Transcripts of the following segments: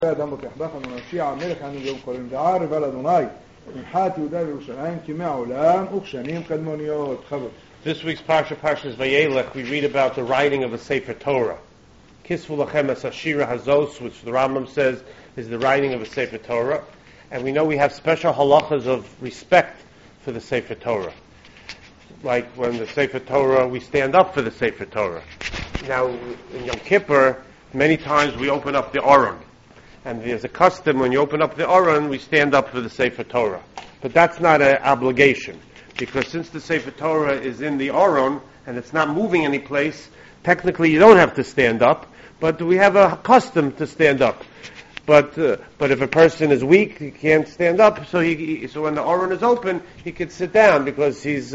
דמות יחדך אנושי המלך אנו יום קוראים דער ועל אדוני ממחת יהודה וירושלים כימי העולם וכשנים קדמוניות. This week's parsha, Parshas Vayelech, we read about the writing of a Sefer Torah. Kisvu lachem es Hashira Hazos, which the Rambam says is the writing of a Sefer Torah. And we know we have special halachas of respect for the Sefer Torah. Like when the Sefer Torah, we stand up for the Sefer Torah. Now, in Yom Kippur, many times we open up the Aron. And there's a custom, when you open up the Aron, we stand up for the Sefer Torah. But that's not an obligation. Because since the Sefer Torah is in the Aron, and it's not moving any place, technically you don't have to stand up, but we have a custom to stand up. But if a person is weak, he can't stand up, so when the Aron is open, he can sit down because he's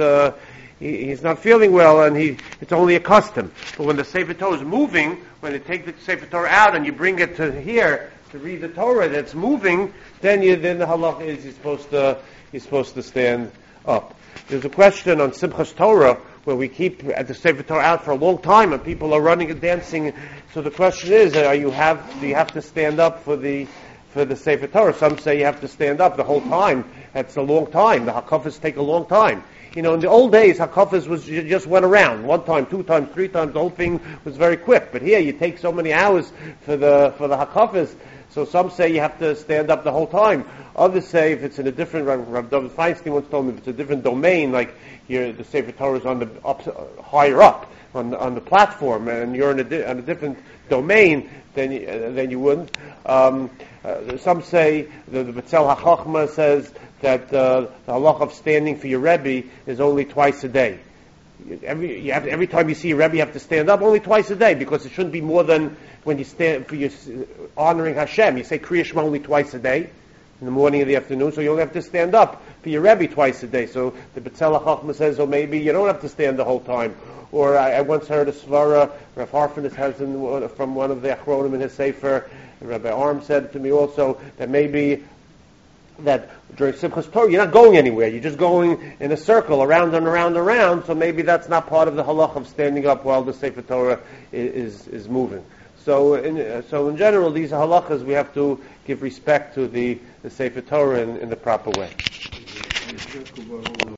not feeling well, and it's only a custom. But when the Sefer Torah is moving, when you take the Sefer Torah out and you bring it to here to read the Torah that's moving, then the halach is you're supposed to stand up. There's a question on Simchas Torah where we keep the Sefer Torah out for a long time and people are running and dancing. So the question is, do you have to stand up for the Sefer Torah? Some say you have to stand up the whole time. That's a long time. The hakafas take a long time. In the old days, hakafas you just went around one time, 2 times, 3 times. The whole thing was very quick. But here you take so many hours for the hakafas. So some say you have to stand up the whole time. Others say if it's in a different, Rav David Feinstein once told me, if it's a different domain, like the Sefer Torah is higher up on the platform, and you're on a different domain, then you wouldn't. Some say the Betzel HaChochma says that the halach of standing for your Rebbe is only twice a day. Every time you see a Rebbe, you have to stand up only twice a day, because it shouldn't be more than when you stand for your honoring Hashem. You say Kriya Shema only twice a day, in the morning and the afternoon, so you only have to stand up for your Rebbe twice a day. So the Betzel HaChochma says, maybe you don't have to stand the whole time. Or I once heard a svara, Rav Harfenis has from one of the Achronim in his Sefer, Rabbi Arm said to me also, that maybe that during Simchas Torah you're not going anywhere, you're just going in a circle around and around and around, so maybe that's not part of the halach of standing up while the Sefer Torah is moving. So in general, these halachas we have to give respect to the Sefer Torah in the proper way.